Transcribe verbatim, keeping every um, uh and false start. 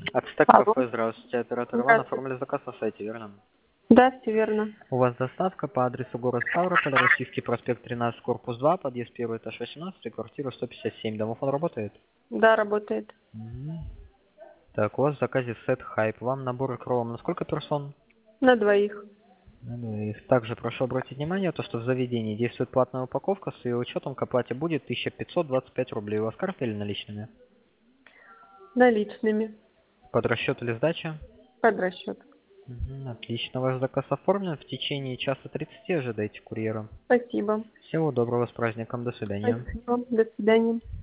Ацтек Алло. кафе, здравствуйте. Оператор Иван, Здравствуйте. оформили заказ на сайте, верно? Да, все верно. У вас доставка по адресу город Ставрополь, Российский проспект тринадцать, корпус два, подъезд первый, этаж восемнадцать, квартира сто пятьдесят семь. Домофон работает? Да, работает. Мгм. Так, у вас в заказе сет хайп. Вам набор икром на сколько персон? На двоих. Ну и также прошу обратить внимание, то, что в заведении действует платная упаковка, с ее учетом к оплате будет тысяча пятьсот двадцать пять рублей. У вас карта или наличными? Наличными. Под расчет или сдача? Под расчет. Мгм, отлично, ваш заказ оформлен. В течение часа тридцати ожидайте курьера. Спасибо. Всего доброго, с праздником, до свидания. Спасибо. До свидания.